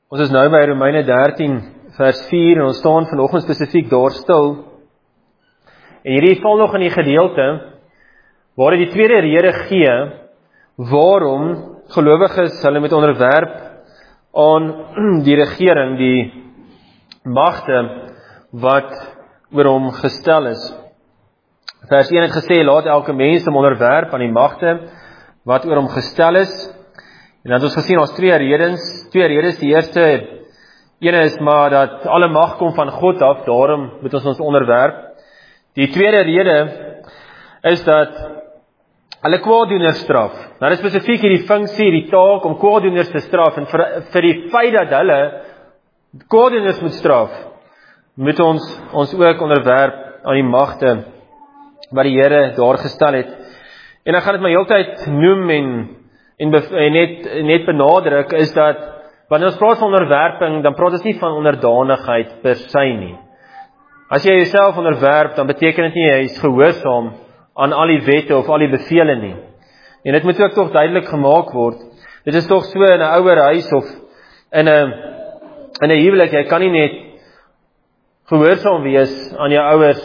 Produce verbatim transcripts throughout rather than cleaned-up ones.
Ons is nou by Romeine dertien vers vier en ons staan vanoggend spesifiek daar stil. En hierdie val nog in die gedeelte waar hy die tweede rede gee waarom gelowiges hulle moet onderwerp aan die regering, die magte wat oor hom gestel is. Vers een het gesê, laat elke mens hom onderwerp aan die magte wat oor hom gestel is. En dan het ons gesien, ons twee redes, twee redes, die eerste, ene is maar dat alle mag kom van God af, daarom moet ons ons onderwerp. Die tweede rede is dat hulle kwaaddoeners straf. Nou is spesifiek hierdie funksie, die taak om kwaaddoeners te straf, en vir, vir die feit dat hulle kwaaddoeners moet straf, moet ons ons ook onderwerp aan die magte wat die Here daar gestel het. En dan gaan dit my heeltyd noem en En, en net, net benadruk is dat, wanneer ons praat van onderwerping, dan praat ons nie van onderdanigheid per se nie. As jy jouself onderwerp, dan beteken dit nie, jy is gehoorsaam aan al die wette of al die bevele nie. En dit moet ook toch duidelik gemaak word. Dit is toch so in 'n ouer huis of in 'n in 'n huwelik, jy kan nie net gehoorsaam wees aan jou ouers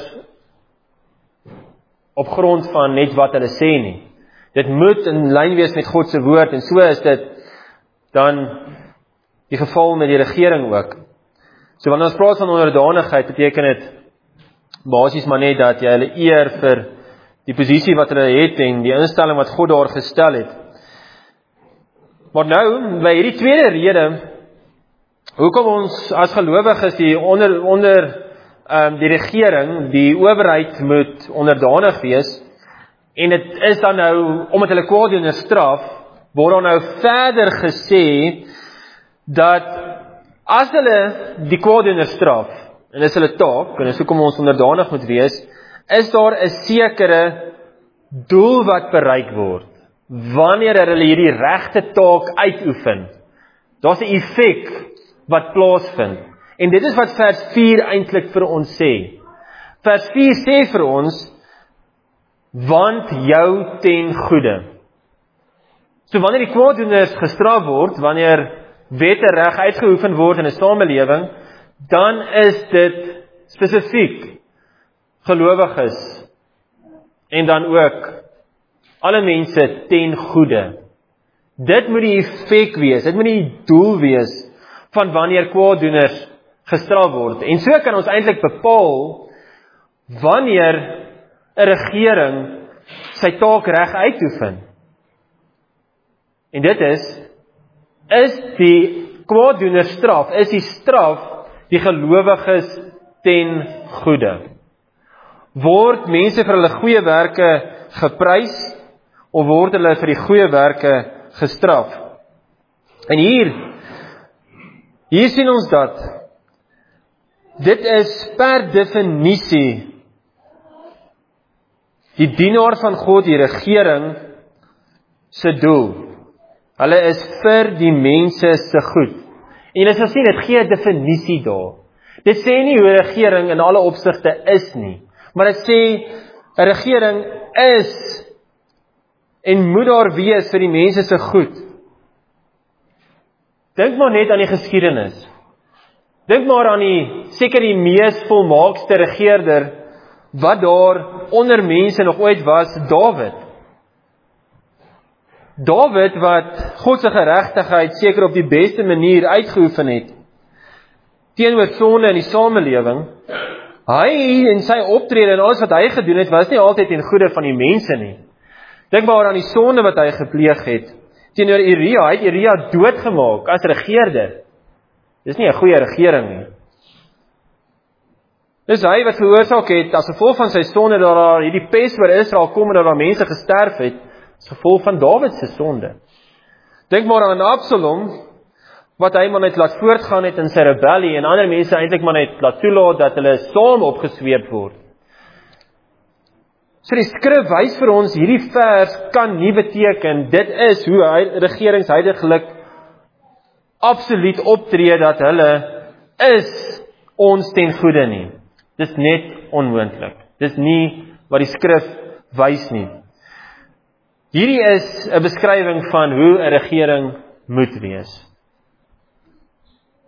op grond van net wat hulle sê nie. Dit moet in lyn wees met God se woord, en so is dit dan die geval met die regering ook. So wanneer ons praat van onderdanigheid, beteken dit basies maar net dat jy hulle eer vir die posisie wat hulle het en die instelling wat God daar gestel het. Maar nou, by hierdie tweede rede, hoekom ons as gelowiges die onder, onder um, die regering, die owerheid moet onderdanig wees, en het is dan nou, omdat hulle kwaaddoeners straf, word dan nou verder gesê, dat as hulle die kwaaddoeners straf, en is hulle taak, en is hoekom ons onderdanig moet wees, is daar 'n sekere doel wat bereik word, wanneer hulle hierdie regte taak uitoefen. Daar's 'n effek wat plaasvind, en dit is wat vers vier eintlik vir ons sê. Vers vier sê vir ons, want jou ten goeie. So wanneer die kwaaddoeners gestraf word, wanneer wette reg uitgeoefen word in 'n samelewing, dan is dit spesifiek gelowiges en dan ook alle mense ten goeie. Dit moet die effek wees, dit moet die doel wees van wanneer kwaaddoeners gestraf word. En so kan ons eintlik bepaal wanneer 'n regering sy taak reg uitoefen. En dit is, is die kwaaddoener straf, is die straf die gelowiges ten goeie. Word mense vir hulle goeie werke geprys, of word hulle vir die goeie werke gestraf? En hier, hier sien ons dat, dit is per definisie die dienaar van God, die regering, se doel. Hulle is vir die mense se goed. En jy sal sien, dit gee 'n definisie daar. Dit sê nie hoe 'n regering in alle opsigte is nie, maar dit sê, 'n regering is, en moet daar wees vir die mense se goed. Dink maar net aan die geskiedenis. Dink maar aan die, seker die mees volmaakste regerder, wat daar onder mense nog ooit was, Dawid. Dawid wat God se geregtigheid seker op die beste manier uitgeoefen het, teenoor sonde in die samelewing. Hy en sy optrede en alles wat hy gedoen het, was nie altyd ten goeie van die mense nie. Dink maar aan die sonde wat hy gepleeg het, teenoor Uria, hy het Uria doodgemaak as regerder. Dis nie 'n goeie regering nie. Dis hy wat veroorsaak het, as gevolg van sy sonde, dat daar hierdie pes oor Israel kom en dat daar mense gesterf het, as gevolg van Dawid se sonde. Dink maar aan Absalom, wat hy maar net laat voortgaan het in sy rebellie, en ander mense eintlik maar net laat toelaat dat hulle saam opgesweep word. So die skrif wys vir ons, hierdie vers kan nie beteken, dit is hoe hy, regerings huidiglik absoluut optree, dat hulle is ons ten goeie nie. Dis net onmoontlik. Dis nie wat die skrif wys nie. Hierdie is 'n beskrywing van hoe 'n regering moet wees.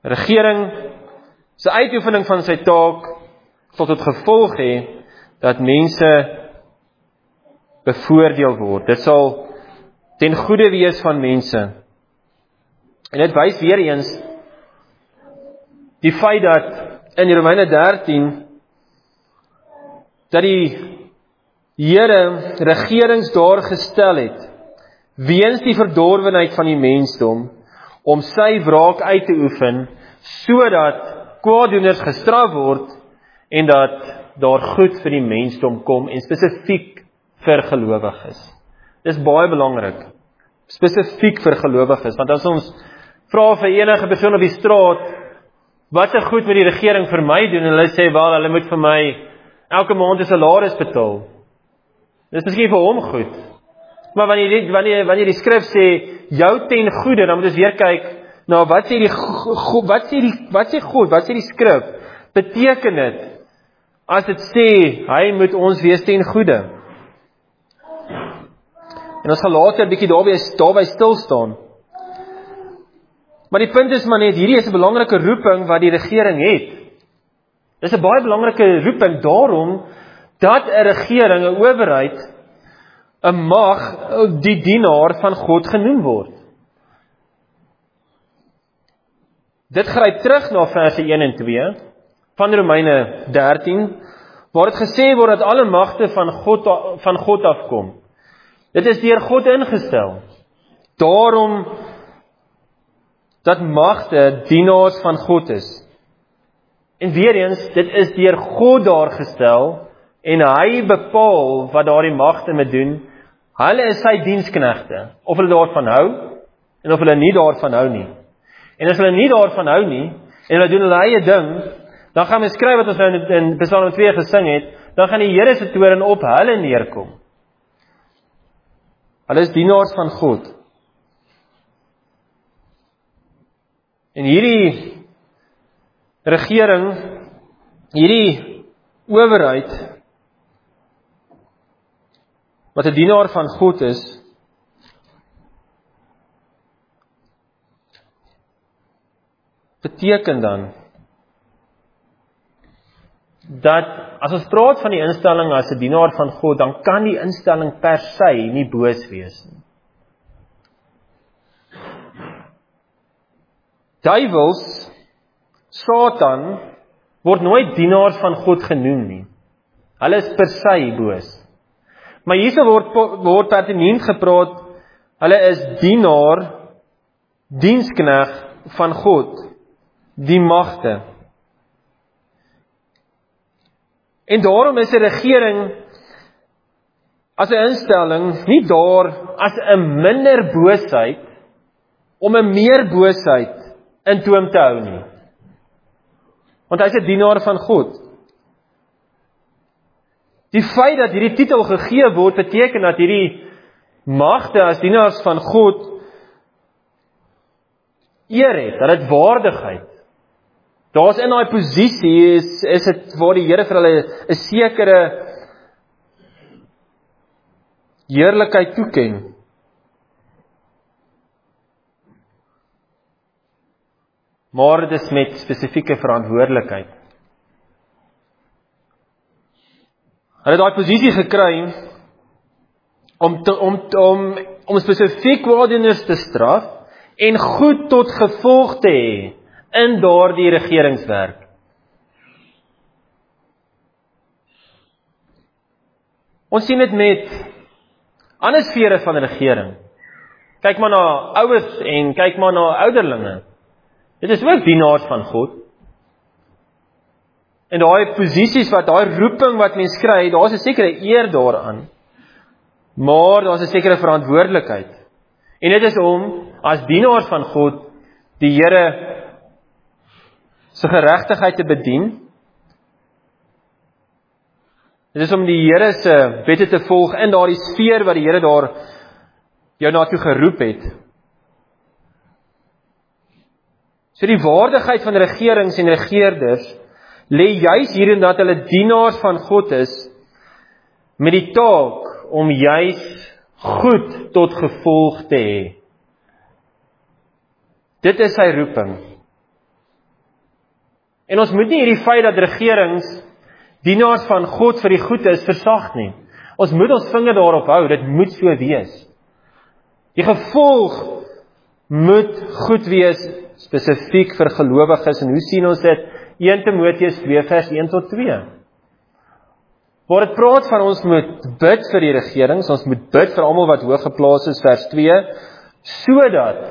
regering se uitoefening van sy taak tot het gevolg hê dat mense bevoordeel word. Dit sal ten goeie wees van mense. En dit wys weer eens die feit dat in Romeine dertien dat die Here regerings daar gestel het weens die verdorwenheid van die mensdom om sy wraak uit te oefen sodat kwaaddoeners gestraf word en dat daar goed vir die mensdom kom en spesifiek vir gelowiges. Dis baie belangrik. Spesifiek vir gelowiges, want as ons vra vir enige persoon op die straat wat se goed met die regering vir my doen en hulle sê wel hulle moet vir my elke maand 'n salaris betaal. Dis miskien vir hom goed. Maar wanneer die, wanneer wanneer die skrif sê jou ten goeie, dan moet ons weer kyk na wat sê die wat sê die wat sê God, wat sê die skrif? Beteken dit as dit sê hy moet ons wees ten goeie? En ons gaan later 'n bietjie daarby daarby stil staan. Maar die punt is maar net hierdie is 'n belangrike roeping wat die regering het. Dis 'n baie belangrike roeping daarom dat 'n regering, 'n owerheid, 'n mag, die dienaar van God genoem word. Dit gryp terug na verse een en twee van Romeine dertien, waar dit gesê word dat alle magte van God van God afkom. Dit is deur God ingestel. Daarom dat magte dienaars van God is. En weer eens, dit is deur God daar gestel en hy bepaal wat daardie magte moet doen. Hulle is sy diensknegte, of hulle daarvan hou en of hulle nie daarvan hou nie. En as hulle nie daarvan hou nie en hulle doen hulle eie ding, dan gaan ons skryf wat ons nou in Psalm twee gesing het, dan gaan die Here se toorn op hulle neerkom. Hulle is dienaars van God. En hierdie regering, hierdie owerheid, wat 'n dienaar van God is, beteken dan dat as ons praat van die instelling as 'n dienaar van God, dan kan die instelling per se nie boos wees nie. Duiwels, Satan, word nooit dienaars van God genoem nie. Hulle is per se boos. Maar hierso word, word pertinent gepraat, hulle is dienaar, dienskneg van God, die magte. En daarom is 'n regering as 'n instelling nie daar as 'n minder boosheid om 'n meer boosheid in toom te hou nie. Want hy is 'n dienaar van God. Die feit dat hierdie titel gegee word, beteken dat hierdie magte as dienaars van God eer het, dat dit waardigheid. Daar's in daai posisie is is dit waar die Here vir hulle 'n sekere heerlikheid toeken. Maar dit is met spesifieke verantwoordelikheid. Hulle het daai posisie gekry om te, om om om spesifiek kwaaddoeners te straf en goed tot gevolg te hê in daardie regeringswerk. Ons sien dit met ander sfere van regering. Kyk maar na ouers en kyk maar na ouderlinge. Dit is ook dienaars van God. En daai posisies wat, daai roeping wat mens kry, daar's 'n sekere eer daaraan. Maar daar's 'n sekere verantwoordelikheid. En dit is om, as dienaars van God, die Here se geregtigheid te bedien. Dit is om die Here se wette te volg in daardie sfeer wat die Here daar jou na toe geroep het. So die waardigheid van regerings en regerders lê juis hierin dat hulle dienaars van God is met die taak om juis goed tot gevolg te hê. Dit is sy roeping. En ons moet nie hierdie feit dat regerings dienaars van God vir die goed is versag nie. Ons moet ons vinger daarop hou, dit moet so wees. Die gevolg moet goed wees, spesifiek vir gelowiges, en hoe sien ons dit? Eerste Timoteus twee vers een tot twee. Waar dit praat van ons moet bid vir die regerings, ons moet bid vir almal wat hoog geplaas is, vers twee, sodat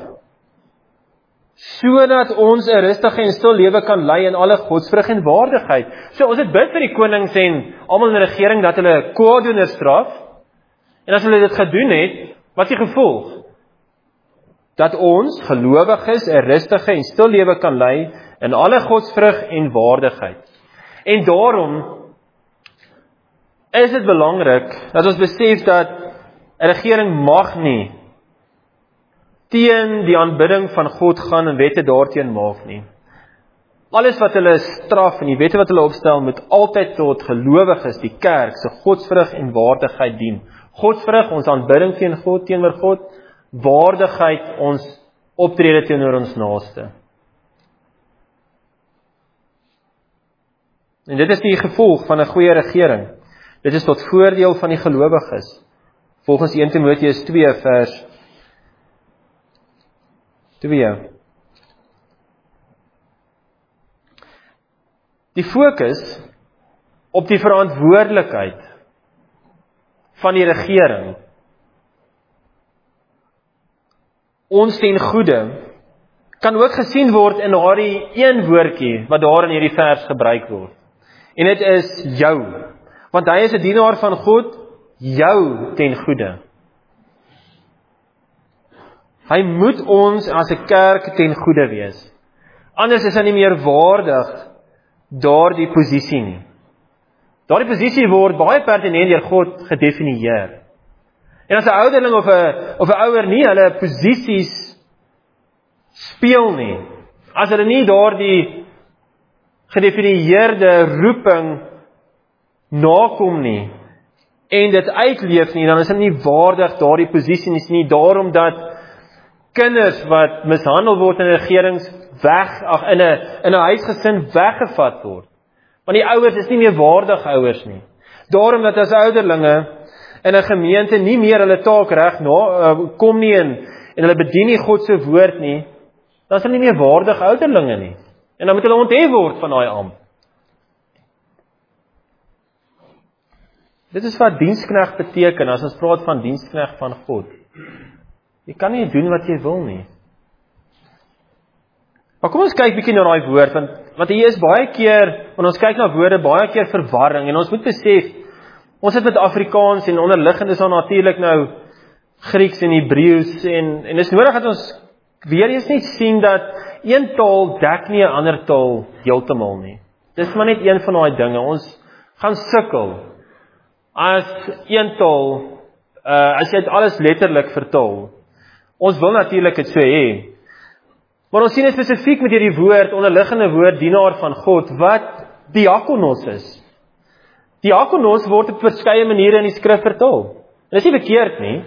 sodat ons 'n rustige en stil lewe kan lei in alle godsvrug en waardigheid. So ons het bid vir die konings en almal in die regering dat hulle kwaadoeners straf, en as hulle dit gedoen het, wat is die gevolg? Dat ons gelowiges 'n rustige en stil lewe kan lei in alle godsvrug en waardigheid. En daarom is dit belangrik dat ons besef dat 'n regering mag nie teen die aanbidding van God gaan en wette daarteen maak nie. Alles wat hulle straf en die wette wat hulle opstel, moet altyd tot gelowiges, die kerk, se godsvrug en waardigheid dien. Godsvrug, ons aanbidding teen God, teenoor God, waardigheid, ons optrede teenoor ons naaste. En dit is die gevolg van 'n goeie regering. Dit is tot voordeel van die gelowiges. Volgens Eerste Timoteus twee vers twee. Die fokus op die verantwoordelikheid van die regering, ons ten goeie, kan ook gesien word in daardie een woordjie wat daar in hierdie vers gebruik word. En dit is jou, want hy is 'n dienaar van God, jou ten goeie. Hy moet ons as 'n kerk ten goeie wees. Anders is hy nie meer waardig daardie posisie nie. Daardie posisie word baie pertinent deur God gedefinieer. En as 'n ouderling of 'n of 'n ouer nie hulle posisies speel nie, as hulle nie daardie gedefinieerde roeping nakom nie en dit uitleef nie, dan is hulle nie waardig daardie posisie nie, daarom dat kinders wat mishandel word in regerings weg, ag in 'n in 'n huisgesin weggevat word. Want die ouers is nie meer waardig ouers nie. Daarom dat as ouderlinge in 'n gemeente nie meer hulle taak reg na uh, kom nie en, en hulle bedien nie God se woord nie, dan is hulle nie meer waardig ouderlinge nie. En dan moet hulle onthef word van daai ampt. Dit is wat diensknegt beteken as ons praat van diensknegt van God. Jy kan nie doen wat jy wil nie. Maar kom ons kyk bietjie na daai woord, want, want hier is baie keer, wanneer ons kyk na woorde, baie keer verwarring, en ons moet besef, ons het met Afrikaans, en onderliggend is daar natuurlik nou Grieks en Hebreeus, en, en is nodig dat ons weer eens nie sien dat een taal dek nie 'n ander taal heeltemal nie. Dis maar net een van daai dinge, ons gaan sukkel, as een taal, uh, as jy dit alles letterlik vertaal. Ons wil natuurlik dit so hê. Maar ons sien spesifiek met hierdie woord, onderliggende woord, dienaar van God, wat diakonos is. Diakonos word op verskeie maniere in die skrif vertaal. En dis nie verkeerd nie.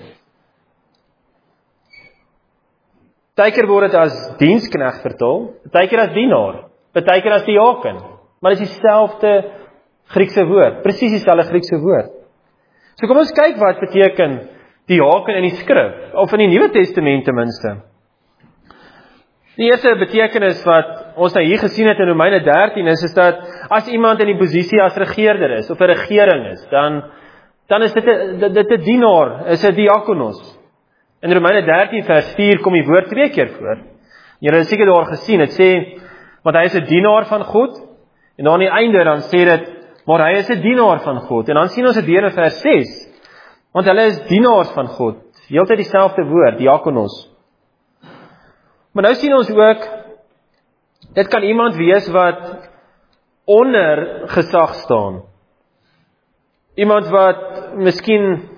Partykeer word dit as diensknegt vertaal, partykeer as dienaar, partykeer as diaken. Maar dit is dieselfde Griekse woord, presies dieselfde Griekse woord. So kom ons kyk wat beteken diaken in die skrif, of in die Nuwe Testament ten minste. Die eerste betekenis wat ons nou hier gesien het in Romeine dertien is, is dat as iemand in die posisie as regeerder is, of 'n regering is, dan, dan is dit 'n dit 'n dienaar, is 'n diakonos. In Romeine dertien vers vier kom die woord twee keer voor. Julle het seker daar gesien, dit sê, want hy is 'n dienaar van God, en dan aan die einde dan sê dit, maar hy is 'n dienaar van God, en dan sien ons dit weer in vers ses, want hulle is dienaars van God, heeltyd dieselfde woord, diakonos. Maar nou sien ons ook, dit kan iemand wees wat onder gesag staan. Iemand wat miskien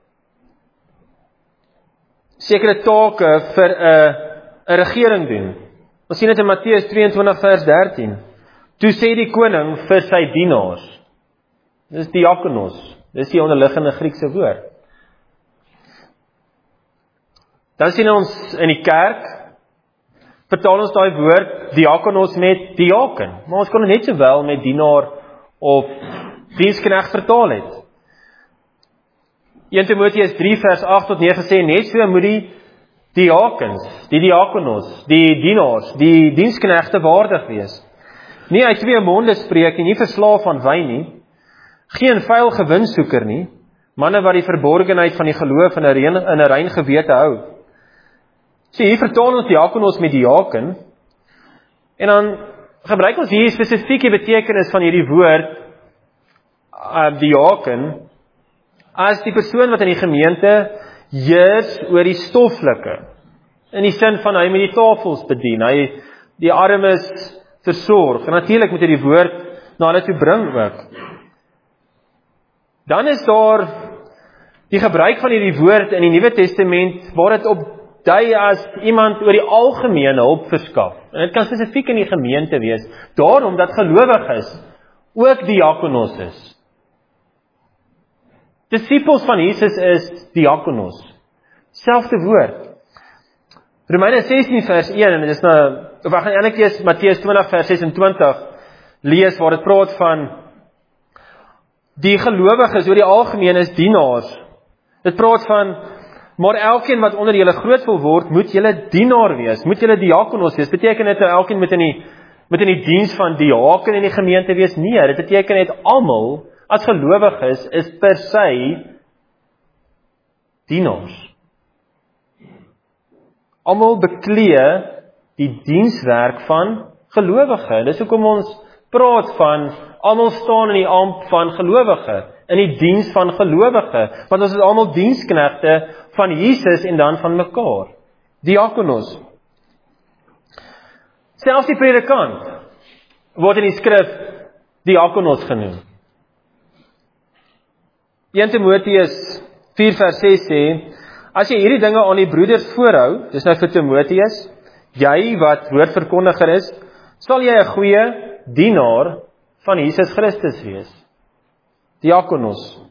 sekere take vir 'n 'n regering doen. Ons sien dit in Matteus tweeëntwintig vers dertien. Toe sê die koning vir sy dienaars. Dis diakonos. Dis die onderliggende Griekse woord. Dan sien ons in die kerk, vertaal ons daai woord diakonos met diaken, maar ons kon net sowel met dienaar of diensknegt vertaal het. Eerste Timoteus drie vers agt tot nege sê, net so moet die diakens, die diakonos, die dienaars, die diensknegte waardig wees. Nie uit twee monde spreek en nie verslaaf van wyn nie, geen vuil gewinsoeker nie, manne wat die verborgenheid van die geloof in 'n rein, in 'n rein gewete hou. So hier vertaal ons diakonos met diaken, en dan gebruik ons hier spesifiek die betekenis van hierdie woord, uh, diaken, as die persoon wat in die gemeente heers oor die stoffelike, in die sin van hy moet die tafels bedien, hy die armes versorg, en natuurlik moet hy die woord na hulle toe bring ook. Dan is daar die gebruik van hierdie woord in die Nuwe Testament, waar dit op dui as iemand oor die algemene hulp verskaf. En dit kan spesifiek in die gemeente wees, daarom dat gelowiges ook diakonos is. Disippels van Jesus is diakonos. Selfde woord. Romeine sestien vers een, en dit is nou, of ek gaan eintlik eers Matteus twintig vers ses en twintig lees, waar dit praat van die gelowiges oor die algemeen is dienaars. Dit praat van, maar elkeen wat onder julle groot wil word, moet julle dienaar wees, moet julle diakonos wees. Beteken dit nou elkeen moet in die, moet in die diens van diaken in die gemeente wees? Nee, dit beteken net almal, as gelowiges, is per se dienaars. Almal beklee die dienswerk van gelowige. Dis hoekom ons praat van, almal staan in die ampt van gelowige, in die diens van gelowige, want ons is almal diensknegte van Jesus en dan van mekaar. Diakonos. Selfs die predikant word in die skrif diakonos genoem. Eerste Timoteus vier vers ses sê, as jy hierdie dinge aan die broeders voorhou, dis nou vir Timoteus, jy wat woordverkondiger is, sal jy 'n goeie dienaar van Jesus Christus wees. Diakonos.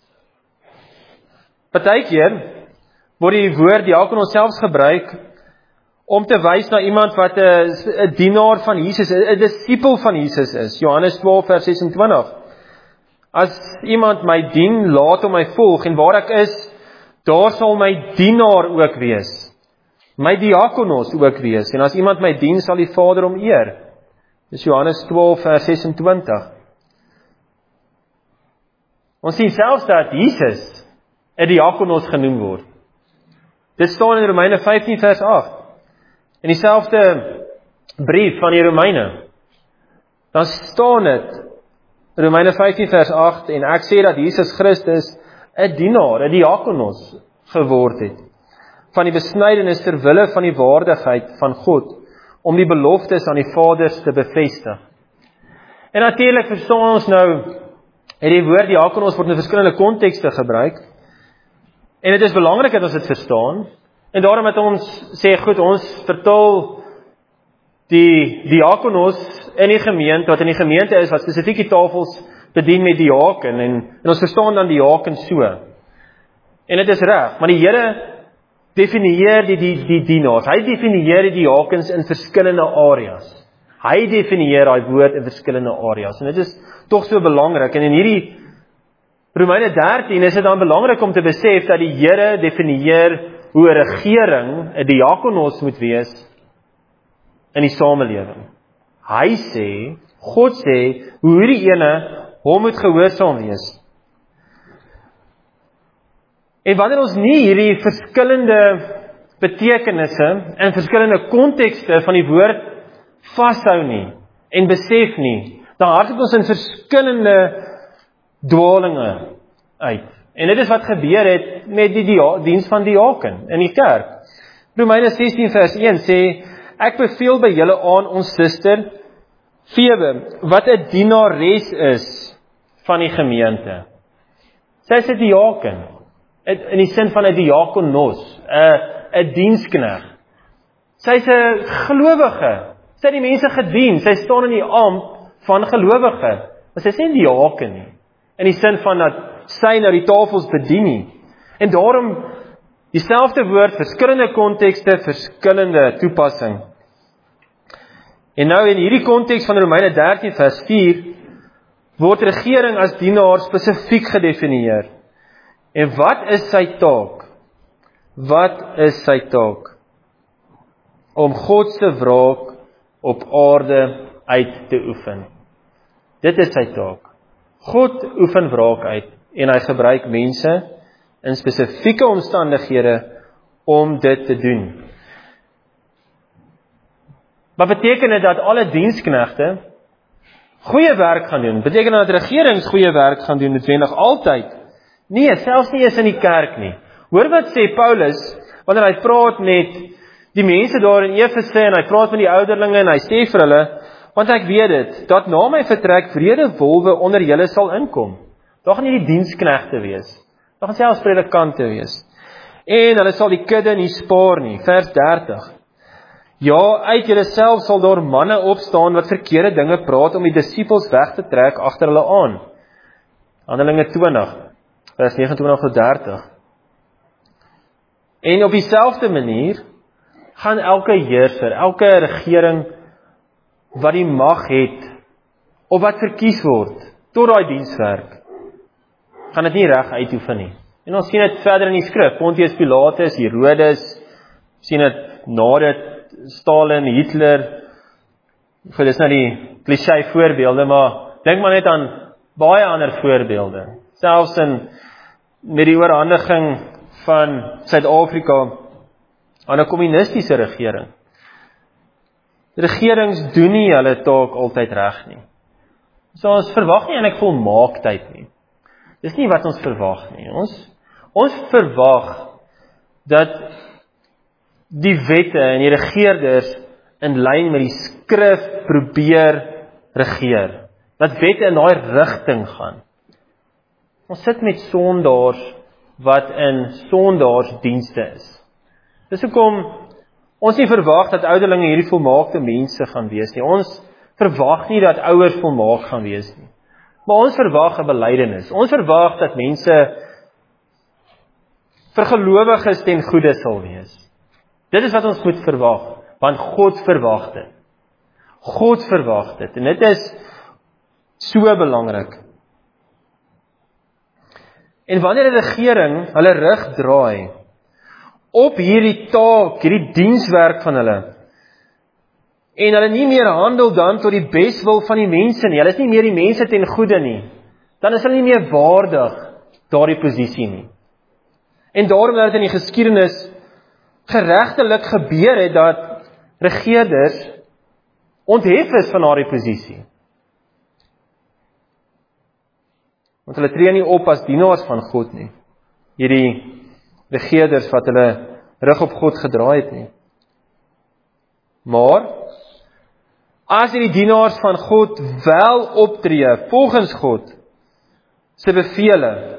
Partykeer word die woord diakonos selfs gebruik om te wys na iemand wat 'n dienaar van Jesus, 'n disipel van Jesus is. Johannes twaalf vers ses en twintig. As iemand my dien, laat hom my volg, en waar ek is, daar sal my dienaar ook wees. My diakonos ook wees, en as iemand my dien, sal die Vader hom eer. Dis Johannes twaalf vers ses en twintig. Ons sien selfs dat Jesus 'n diakonos genoem word. Dit staan in Romeine vyftien vers agt. In dieselfde brief van die Romeine. Dan staan dit, Romeine vyftien vers agt, en ek sê dat Jesus Christus 'n dienaar, 'n diakonos geword het, van die besnydenis ter wille van die waardigheid van God, om die beloftes aan die Vaders te bevestig. En natuurlik verstaan ons nou, en die woord diakonos word in verskillende kontekste gebruik, en dit is belangrik dat ons dit verstaan, en daarom het ons sê, goed, ons vertaal die diakonos in die gemeente, wat in die gemeente is, wat spesifiek die tafels bedien met diaken, en, en ons verstaan dan diaken so. En dit is reg, maar die Here definieer die, die, die dienaars, hy definieer die diakens in verskillende areas. Hy definieer daai woord in verskillende areas, en dit is tog so belangrik, en in hierdie Romeine dertien is dit dan belangrik om te besef dat die Here definieer hoe 'n regering 'n diakonos moet wees in die samelewing. Hy sê, God sê, hoe hierdie ene hom moet gehoorsaam wees. En wanneer ons nie hierdie verskillende betekenisse en verskillende kontekste van die woord vashou nie en besef nie, dan hardloop ons in verskillende dwalinge uit. En dit is wat gebeur het met die dia- diens van diaken in die kerk. Romeine sestien vers een sê, ek beveel by julle aan ons suster Febe, wat 'n dienares is van die gemeente. Sy is 'n diaken, in die sin van 'n diakonos, 'n 'n diensknegt. Sy is 'n gelowige, sy het die mense gedien, sy staan in die ampt van gelowige, maar sy is nie 'n diaken nie, in die sin van dat sy nou die tafels bedien nie. En daarom dieselfde woord, verskillende kontekste, verskillende toepassing. En nou in hierdie konteks van Romeine dertien vers vier, word regering as dienaar spesifiek gedefinieer. En wat is sy taak? Wat is sy taak? Om God se wraak op aarde uit te oefen. Dit is sy taak. God oefen wraak uit en hy gebruik mense in spesifieke omstandighede om dit te doen. Wat beteken dit dat alle diensknegte goeie werk gaan doen? Beteken dit dat regerings goeie werk gaan doen noodwendig altyd? Nee, selfs nie eens in die kerk nie. Hoor wat sê Paulus wanneer hy praat met die mense daar in Efese en hy praat met die ouderlinge en hy sê vir hulle, want ek weet dit, dat na my vertrek vrede wolwe onder julle sal inkom. Daar gaan nie die diensknegte wees. Daar gaan selfs predikante wees. En hulle sal die kudde nie spaar nie. Vers dertig. Ja, uit julle self sal daar manne opstaan wat verkeerde dinge praat om die disippels weg te trek agter hulle aan. Handelinge twintig, vers negenentwintig tot dertig. En op dieselfde manier gaan elke heerser, elke regering wat die mag het, of wat verkies word, tot daai dienswerk, gaan dit nie reg uitoefen nie. En ons sien dit verder in die skrif, Pontius Pilatus, Herodes, sien dit na dit, Stalin, Hitler, vir dis nou die cliché voorbeelde, maar denk maar net aan baie ander voorbeelde. Selfs in, met die oorhandiging van Suid-Afrika aan 'n kommunistiese regering. Regerings doen nie hulle taak altyd reg nie. So ons verwag nie eintlik volmaaktheid nie. Dis nie wat ons verwag nie. Ons ons verwag dat die wette en die regerders in lyn met die skrif probeer regeer. Dat wette in daai rigting gaan. Ons sit met sondaars wat in sondaarsdienste is. Dis hoekom ons nie verwag dat ouderlinge hierdie volmaakte mense gaan wees nie. Ons verwag nie dat ouers volmaak gaan wees nie. Maar ons verwag 'n belydenis. Ons verwag dat mense vir gelowiges ten goeie sal wees. Dit is wat ons moet verwag, want God verwag dit. God verwag dit, en dit is so belangrik. En wanneer 'n regering hulle rug draai op hierdie taak, hierdie dienswerk van hulle, en hulle nie meer handel dan tot die beswil van die mense nie, hulle is nie meer die mense ten goeie nie, dan is hulle nie meer waardig daardie posisie nie. En daarom dat dit in die geskiedenis geregtelik gebeur het dat regerders onthef is van daardie posisie. Want hulle tree nie op as dienaars van God nie. Hierdie regerders wat hulle rug op God gedraai het nie. Maar as hierdie dienaars van God wel optree volgens God se bevele,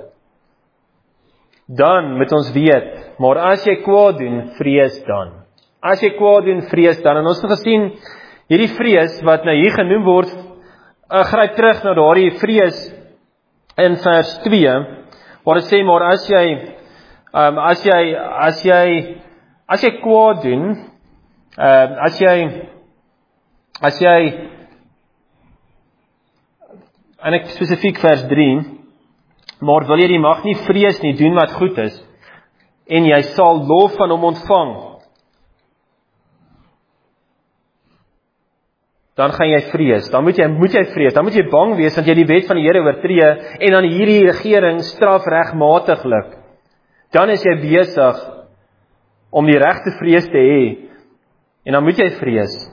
dan moet ons weet, maar as jy kwaad doen, vrees dan. As jy kwaad doen, vrees dan. En ons het gesien, hierdie vrees wat nou hier genoem word, uh, gryp terug na daardie vrees in vers twee, waar dit sê, maar as jy, um, as jy, as jy, as jy kwaad doen, uh, as jy, as jy, en ek spesifiek vers drie, maar wil jy die mag nie vrees nie, doen wat goed is, en jy sal lof van hom ontvang, dan gaan jy vrees, dan moet jy, moet jy vrees, dan moet jy bang wees, want jy die wet van die Here oortree, en dan hierdie regering straf regmatiglik, dan is jy besig om die regte vrees te hê, en dan moet jy vrees.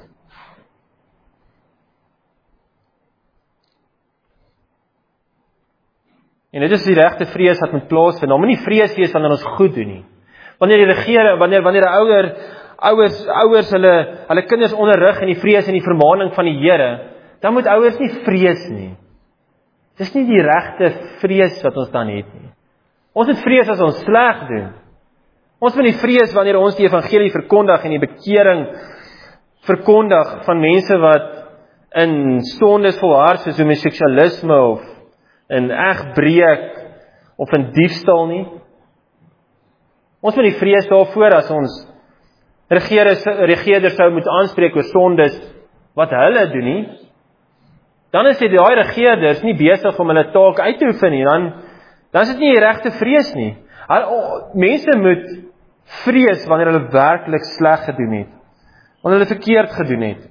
En dit is die regte vrees wat moet plaasvind. Nou moet nie vrees wees wanneer ons goed doen nie. Wanneer die regering, wanneer wanneer 'n ouer ouers ouers hulle hulle kinders onderrig in die vrees en die vermaaning van die Here, dan moet ouers nie vrees nie. Dis nie die regte vrees wat ons dan het nie. Ons moet vrees as ons sleg doen. Ons moet nie vrees wanneer ons die evangelie verkondig en die bekering verkondig van mense wat in sondes volhard soos homoseksualisme of in egbreek of in diefstal nie. Ons moet nie vrees daarvoor as ons regerders regerders sou moet aanspreek oor sondes wat hulle doen nie, dan is dit daai regerders nie besig om hulle taak uit te oefen nie, dan, dan is dit nie die regte vrees nie. Mense moet vrees wanneer hulle werklik sleg gedoen het, wanneer hulle verkeerd gedoen het.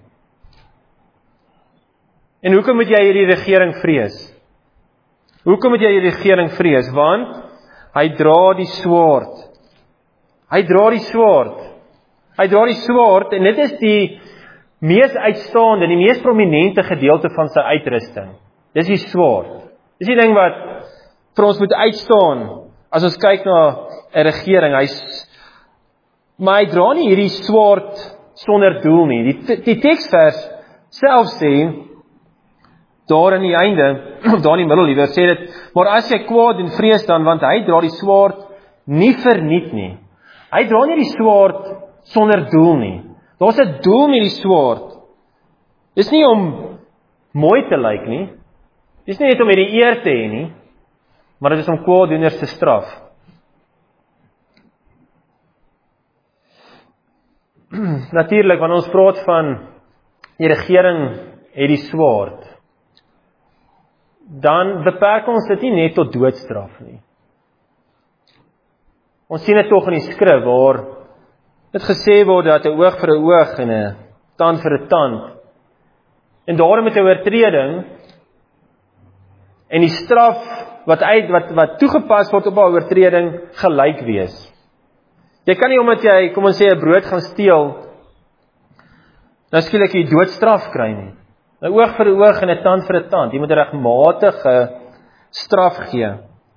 En hoekom moet jy hierdie regering vrees? Hoekom moet jy hierdie regering vrees? Want hy dra die swaard. Hy dra die swaard. Hy dra die swaard en dit is die mees uitstaande, die mees prominente gedeelte van sy uitrusting. Dis die swaard. Dis die ding wat vir ons moet uitstaan as ons kyk na 'n regering. Hy maar hy dra nie hierdie swaard sonder doel nie. Die, die teksvers self sê daar in die einde, of daar in die middel liewer, sê dit, maar as jy kwaad doen, vrees dan, want hy dra die swaard nie verniet nie. Hy dra nie die swaard sonder doel nie. Daar's 'n doel met die swaard. Dis nie om mooi te lyk nie. Dis nie net om hierdie eer te hê nie, maar dit is om kwaaddoeners te straf. Natuurlik, wanneer ons praat van die regering het die swaard, dan beperk ons dit nie net tot doodstraf nie. Ons sien dit tog in die skrif waar dit gesê word dat 'n oog vir 'n oog en 'n tand vir 'n tand. En daarom met 'n oortreding en die straf wat uit wat wat toegepas word op 'n oortreding gelyk wees. Jy kan nie omdat jy, kom ons sê, 'n brood gaan steel, nou skielik jy doodstraf kry nie. 'n Oog vir 'n oog en 'n tand vir 'n tand. Jy moet 'n regmatige straf gee.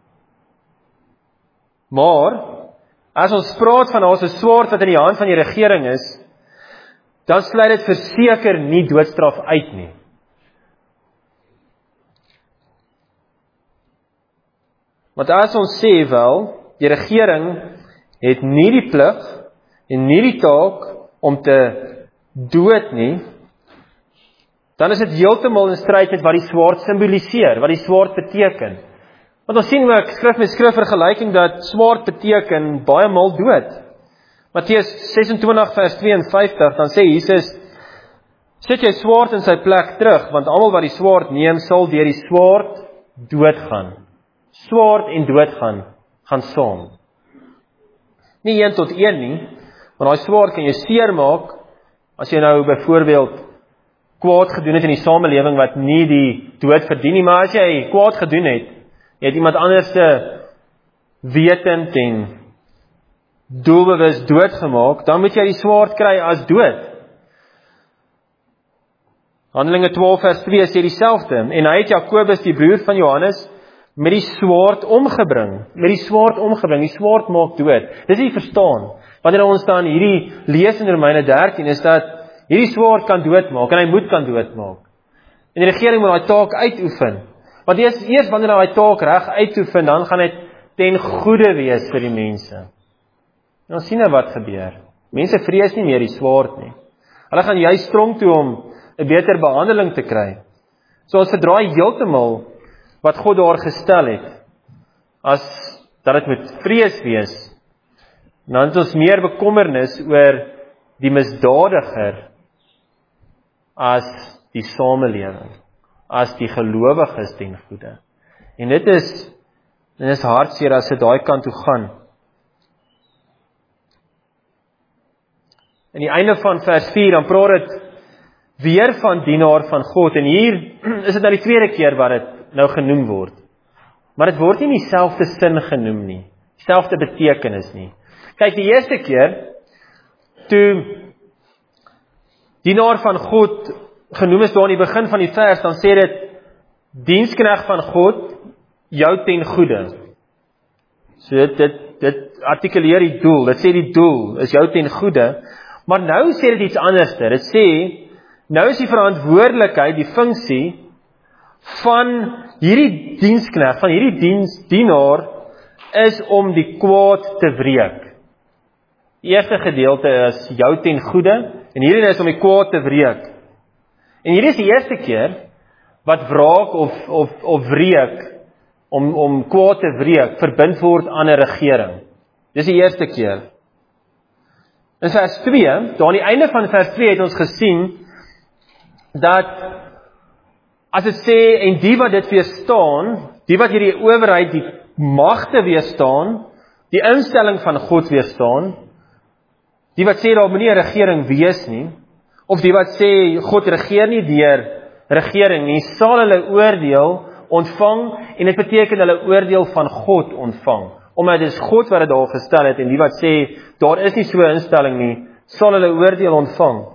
Maar as ons praat van daar's 'n swaard wat in die hand van die regering is, dan sluit dit verseker nie doodstraf uit nie. Want as ons sê wel, die regering het nie die plig en nie die taak om te dood nie, dan is dit heeltemal in stryd met wat die swaard simboliseer, wat die swaard beteken. Want ons sien ook skrif met skrif vergelyking dat swaard beteken baie maal dood. Matteus ses en twintig vers twee en vyftig, dan sê Jesus, sit jy swaard in sy plek terug, want almal wat die swaard neem, sal deur die swaard doodgaan. Swaard en doodgaan gaan saam. Nie een tot een nie, want daai swaard kan jy seermaak, as jy nou byvoorbeeld kwaad gedoen het in die samelewing wat nie die dood verdien nie, maar as jy kwaad gedoen het, jy het iemand anders se wetend en doelbewus doodgemaak, dan moet jy die swaard kry as dood. Handelinge twaalf vers twee sê dieselfde, en hy het Jakobus, die broer van Johannes, met die swaard omgebring, met die swaard omgebring, die swaard maak dood. Dis nie verstaan, wanneer ons dan hierdie lees in Romeine dertien, is dat hierdie swaard kan doodmaak, en hy moet kan doodmaak. En die regering moet daai taak uitoefen, want eers, eers wanneer daai taak reg uitoefen, dan gaan dit ten goeie wees vir die mense. En ons sien nou wat gebeur. Mense vrees nie meer die swaard nie. Hulle gaan juist strong toe om 'n beter behandeling te kry. So ons verdraai heeltemal wat God daar gestel het, as dat dit moet vrees wees. Dan het ons meer bekommernis oor die misdadiger as die samelewing, as die gelowiges ten goeie. En dit is, dit is hartseer as dit daai kant toe gaan. In die einde van vers vier, dan praat dit weer van dienaar van God, en hier is dit nou die tweede keer wat dit nou genoem word. Maar dit word nie in dieselfde sin genoem nie, dieselfde betekenis nie. Kyk, die eerste keer, toe dienaar van God genoem is daar in die begin van die vers, dan sê dit, diensknegt van God, jou ten goeie. So dit, dit, dit artikuleer die doel, dit sê die doel, is jou ten goeie, maar nou sê dit iets anders, dit sê, nou is die verantwoordelikheid, die funksie, van hierdie diensknegt, van hierdie diens, dienaar, is om die kwaad te wreek. Die eerste gedeelte is jou ten goeie, en hierdie is om die kwaad te wreek. En hierdie is die eerste keer, wat wraak of, of, of wreek, om, om kwaad te wreek, verbind word aan 'n regering. Dis die eerste keer. In vers twee, daar aan die einde van vers twee het ons gesien, dat as dit sê, en die wat dit weerstaan, die wat hierdie owerheid, die magte weerstaan, die instelling van God weerstaan, die wat sê, daar moet nie 'n regering wees nie, of die wat sê, God regeer nie deur regering nie, sal hulle oordeel ontvang, en dit beteken hulle oordeel van God ontvang, omdat dit is God wat dit daar gestel het, en die wat sê, daar is nie so 'n instelling nie, sal hulle oordeel ontvang.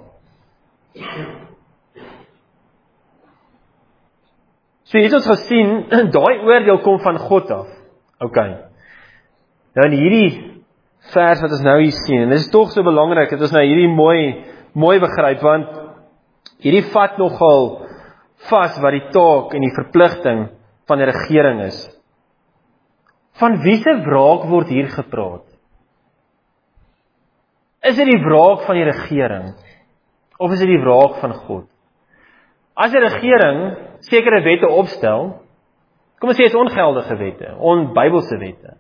So het ons gesien, daai oordeel kom van God af. Ok. Nou in hierdie vers wat ons nou hier sien, en dit is tog so belangrik, dat ons nou hierdie mooi, mooi begryp, want hierdie vat nogal vas wat die taak en die verpligting van die regering is. Van wie se wraak word hier gepraat? Is dit die wraak van die regering? Of is dit die wraak van God? As die regering sekere wette opstel, kom ons sê is ongeldige wette, onbybelse wette.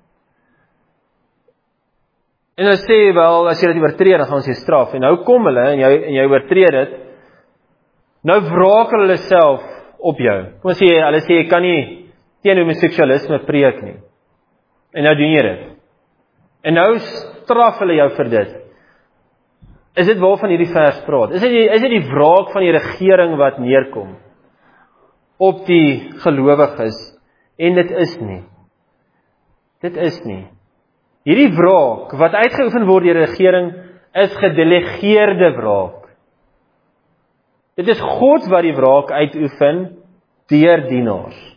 En hulle sê, wel, as jy dit oortree, dan gaan ons jy straf. En nou kom hulle, en jy, en jy oortree dit, nou wraak hulle self op jou. Kom ons sê, hulle sê, jy kan nie teen homoseksualisme preek nie. En nou doen jy dit. En nou straf hulle jou vir dit. Is dit waarvan hierdie vers praat? Is dit die, is dit die wraak van die regering wat neerkom op die gelowiges? En dit is nie. Dit is nie. Hierdie wraak wat uitgeoefen word deur die regering is gedelegeerde wraak. Dit is God wat die wraak uitoefen deur dienaars.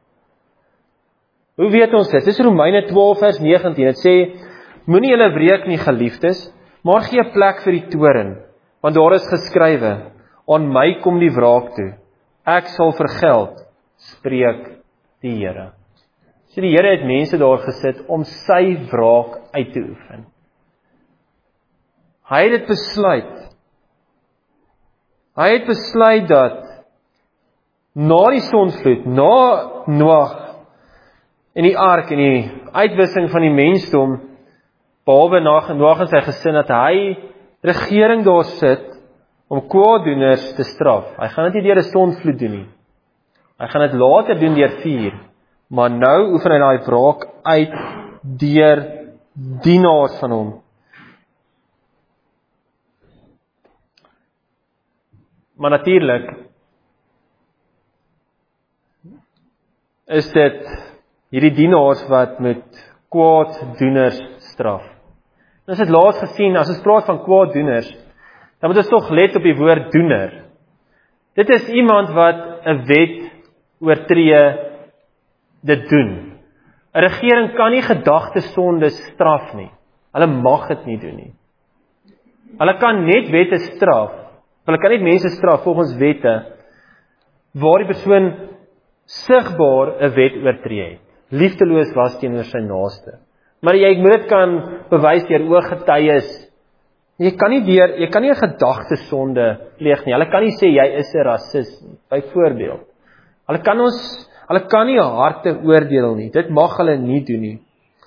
Hoe weet ons dit? Dit is Romeine twaalf vers negentien. Dit sê, moenie julle wreek nie, geliefdes, maar gee plek vir die toorn, want daar is geskrywe, aan my kom die wraak toe, ek sal vergeld, spreek die Here. So die Here het mense daar gesit om sy wraak uit te oefen. Hy het dit besluit. Hy het besluit dat na die sonvloed, na Noag en die ark en die uitwissing van die mensdom, behalwe Noag en sy gesin, dat hy regering daar sit om kwaaddoeners te straf. Hy gaan dit nie deur 'n sonvloed doen nie. Hy gaan dit later doen deur vuur. Maar nou oefen hy daai wraak uit deur dienaars van hom. Maar natuurlik is dit hierdie dienaars wat met kwaaddoeners straf. Ons het laas gesien, as ons praat van kwaaddoeners, dan moet ons tog let op die woord doener. Dit is iemand wat 'n wet oortree, dit doen. 'n Regering kan nie gedagtesonde straf nie. Hulle mag dit nie doen nie. Hulle kan net wette straf. Hulle kan net mense straf volgens wette waar die persoon sigbaar 'n wet oortree het. Liefdeloos was teenoor sy naaste. Maar jy moet dit kan bewys deur ooggetuies. Jy kan nie deur jy kan nie 'n gedagtesonde pleeg nie. Hulle kan nie sê jy is 'n rasis nie, byvoorbeeld. Hulle kan ons Hulle kan nie harte oordeel nie. Dit mag hulle nie doen nie.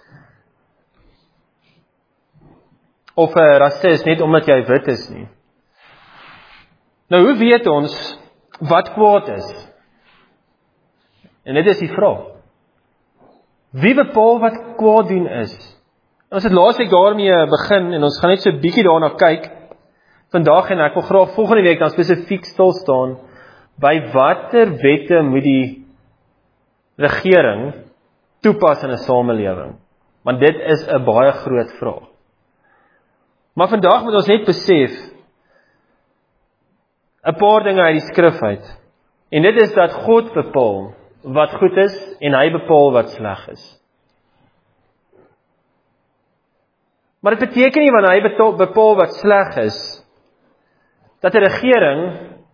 Of 'n rasis net omdat jy wit is nie. Nou, hoe weet ons wat kwaad is? En dit is die vraag. Wie bepaal wat kwaad doen is? Ons het laasweek daarmee begin en ons gaan net so 'n bietjie daarna kyk vandag, en ek wil graag volgende week dan spesifiek stil staan by watter wette moet die regering toepas in 'n samelewing. Want dit is 'n baie groot vraag. Maar vandag moet ons net besef 'n paar dinge uit die skrif uit. En dit is dat God bepaal wat goed is en hy bepaal wat sleg is. Maar dit beteken nie wanneer hy bepaal wat sleg is, dat 'n regering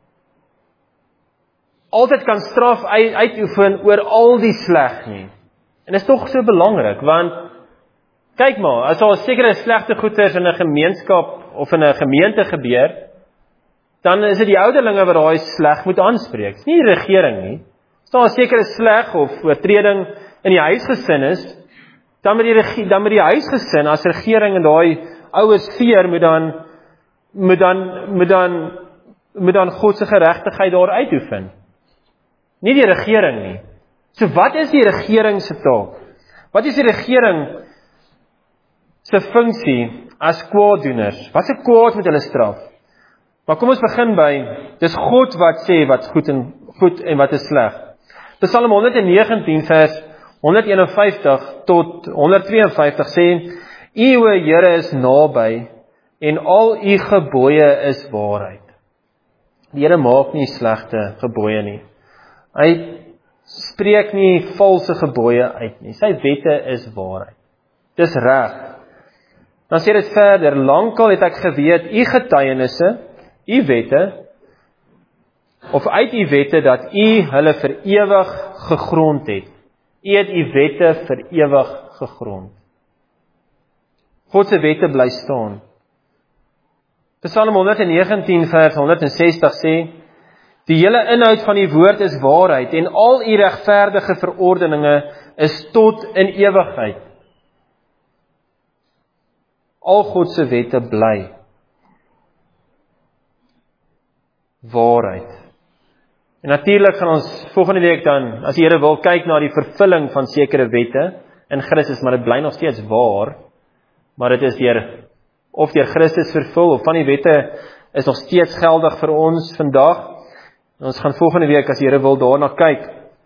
altyd kan straf uitoefen oor al die sleg nie. En dit is tog so belangrik, want kyk maar, as daar sekere slegte goeders in 'n gemeenskap of in 'n gemeente gebeur, dan is dit die ouderlinge wat daai sleg moet aanspreek. Dis nie die regering nie. As daar sekere sleg of oortreding in die huisgesin is, dan moet die regie, dan moet die huisgesin as regering en daai ouers veer moet dan moet dan moet dan moet dan God se geregtigheid daar uitoefen. Nie die regering nie. So wat is die regering se taak? Wat is die regering se funksie as kwaaddoeners? Wat se kwaad moet hulle straf? Maar kom ons begin by, dis God wat sê wat goed en goed en wat is sleg. Psalm honderd negentien vers honderd eenenvyftig tot honderd tweeënvyftig sê, U o Here is naby en al U gebooie is waarheid. Die Here maak nie slegte gebooie nie. Hy spreek nie valse gebooie uit nie. Sy wette is waarheid. Dis reg. Dan sê dit verder, lankal het ek geweet, U getuienisse, U wette, of uit U wette, dat U hulle vir ewig gegrond het. U het U wette vir ewig gegrond. God se wette bly staan. Psalm honderd negentien vers honderd sestig sê, die hele inhoud van die woord is waarheid, en al U regverdige verordeninge is tot in ewigheid. Al God se wette bly waarheid. En natuurlik gaan ons volgende week dan, as die Here wil, kyk na die vervulling van sekere wette in Christus, maar dit bly nog steeds waar, maar dit is deur, of deur Christus vervul, of van die wette is nog steeds geldig vir ons vandag. En ons gaan volgende week, as die Here wil, daarna kyk.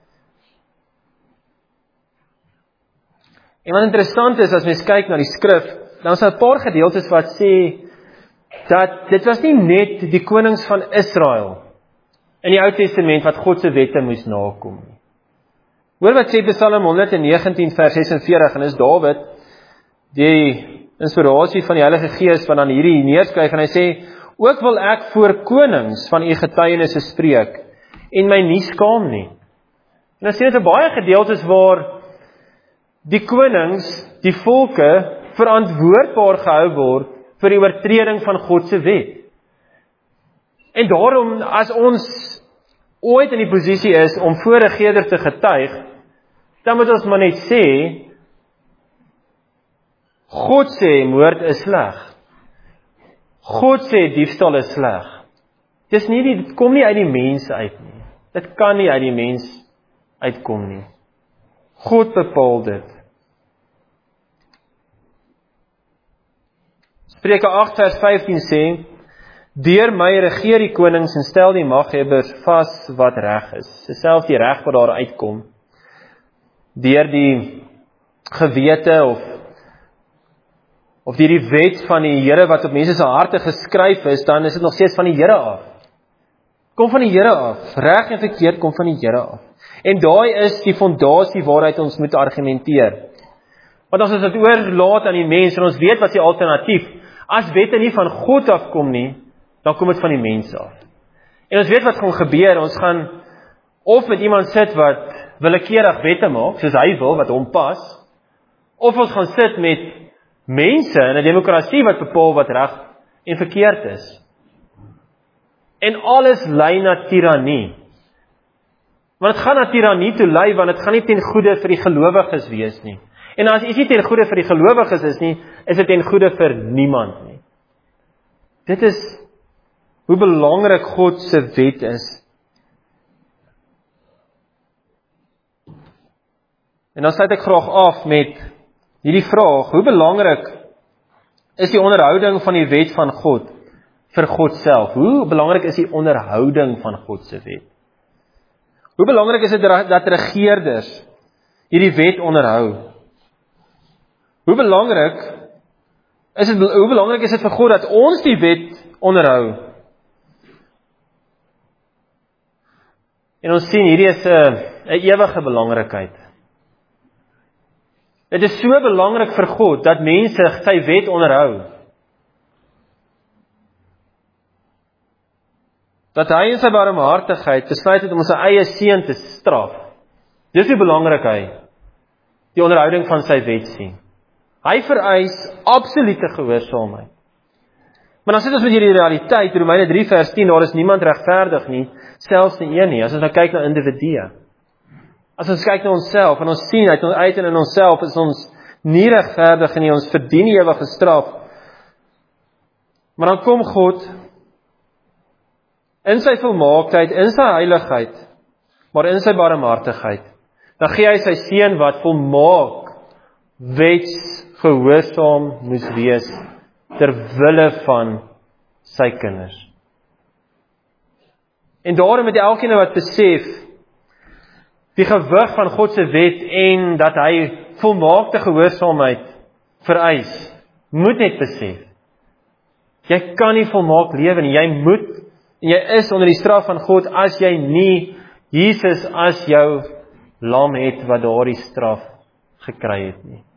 En wat interessant is, as mens kyk na die skrif, dan is daar 'n paar gedeeltes wat sê, dat dit was nie net die konings van Israel in die Ou Testament wat God se wette moes nakom nie. Hoor wat sê Psalm honderd negentien vers sesenveertig, en is Dawid die inspirasie van die Heilige Gees wat dan hierdie neerskryf, en hy sê, ook wil ek voor konings van U getuienisse spreek en my nie skaam nie. En dan sê dit 'n baie gedeeltes waar die konings, die volke verantwoordbaar gehou word vir die oortreding van God se wet. En daarom, as ons ooit in die posisie is om voor 'n regeringer te getuig, dan moet ons maar net sê, God sê moord is sleg. God sê diefstal is sleg. Dis nie die, dit kom nie uit die mens uit nie. Dit kan nie uit die mens uitkom nie. God bepaal dit. Spreuke agt vers vyftien sê, deur my regeer die konings en stel die maghebbers vas wat reg is. Dis selfs die reg wat daar uitkom. Deur die gewete of of deur die wet van die Here wat op mense se harte geskryf is, dan is dit nog steeds van die Here af. Kom van die Here af. Reg en verkeerd kom van die Here af. En daai is die fondasie waaruit ons moet argumenteer. Want as ons dit oorlaat aan die mens en ons weet wat die alternatief, as wette nie van God afkom nie, dan kom dit van die mense af. En ons weet wat gaan gebeur, ons gaan of met iemand sit wat willekeurig wette maak, soos hy wil, wat hom pas, of ons gaan sit met mense in 'n demokrasie wat bepaal wat reg en verkeerd is. En alles lei na tirannie. Want dit gaan na tirannie toe lei, want dit gaan nie ten goeie vir die gelowiges wees nie. En as iets nie ten goeie vir die gelowiges is nie, is dit ten goeie vir niemand nie. Dit is hoe belangrik God se wet is. En dan sluit ek graag af met hierdie vraag, hoe belangrik is die onderhouding van die wet van God vir God self? Hoe belangrik is die onderhouding van God se wet? Hoe belangrik is dit dat regerders hierdie wet onderhou? Hoe belangrik is dit, hoe belangrik is dit vir God dat ons die wet onderhou? En ons sien hierdie is 'n 'n ewige belangrikheid. Dit is so belangrik vir God dat mense sy wet onderhou. Dat hy in sy barmhartigheid besluit het om sy eie seun te straf. Dis hoe belangrik hy die onderhouding van sy wet sien. Hy vereis absolute gehoorsaamheid. Maar dan sit ons met hierdie realiteit, Romeine drie vers tien, daar is niemand regverdig nie, selfs nie een nie, as ons nou kyk na individue. As ons kyk na onsself, en ons sien uit, uit en in onsself, is ons nie regverdig nie, ons verdien die ewige straf. Maar dan kom God, in sy volmaaktheid, in sy heiligheid, maar in sy barmhartigheid, dan gee hy sy seun wat volmaak wetsgehoorsaam moes wees, ter wille van sy kinders. En daarom het elkeen wat besef, die gewig van God se wet en dat hy volmaakte gehoorsaamheid vereis, moet net besef, jy kan nie volmaak lewe nie, jy moet, en jy is onder die straf van God, as jy nie Jesus as jou lam het, wat daardie straf gekry het nie.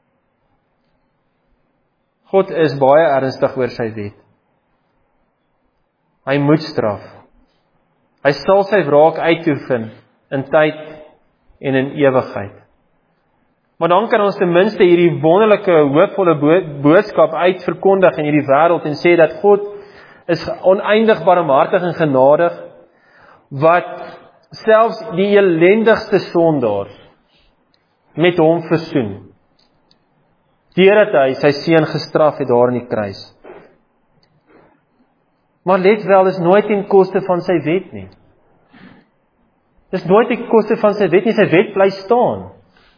God is baie ernstig oor sy wet. Hy moet straf. Hy sal sy wraak uitoefen, in tyd en in ewigheid. Maar dan kan ons ten minste hierdie wonderlike, hoopvolle boodskap uitverkondig in hierdie wêreld en sê dat God is oneindig barmhartig en genadig, wat selfs die elendigste sondaar met hom versoen, deurdat hy sy seun gestraf het daar in die kruis. Maar let wel, dis nooit ten koste van sy wet nie. Dis nooit ten koste van sy wet nie, sy wet bly staan.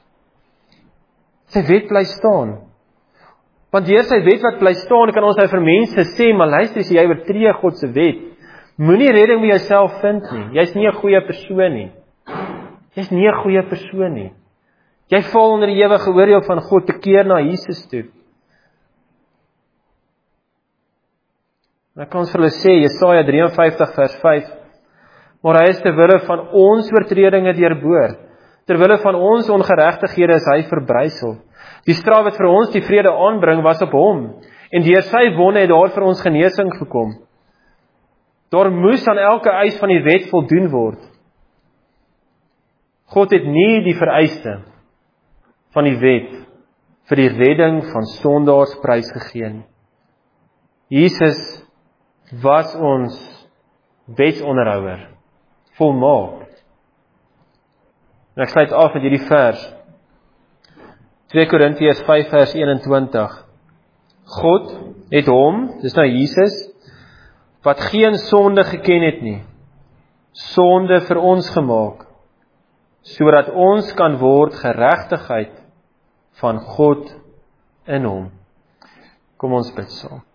Sy wet bly staan. Want deur sy wet wat bly staan, kan ons nou vir mense sê, maar luister, as jy oortree God se wet, moenie redding by jouself vind nie. Jy's nie 'n goeie persoon nie. Jy's nie 'n goeie persoon nie. Jy val onder die ewige oordeel van God te keer na Jesus toe. Dan kan ons vir hulle sê, Jesaja drie en vyftig vers vyf, maar hy is ter wille van ons oortredinge deurboor, ter wille van ons ongeregtighede is hy verbrysel. Die straf wat vir ons die vrede aanbring was op hom, en deur sy wonde het daar vir ons genesing gekom. Daar moes aan elke eis van die wet voldoen word. God het nie die vereiste van die wet vir die redding van sondaars prysgegee nie. Jesus was ons wetsonderhouer, volmaak. En ek sluit af met hierdie vers, twee Korintiërs vyf vers eenentwintig. God het hom, dis nou Jesus, wat geen sonde geken het nie, sonde vir ons gemaak, sodat ons kan word geregtigheid van God in hom. Kom ons bid saam.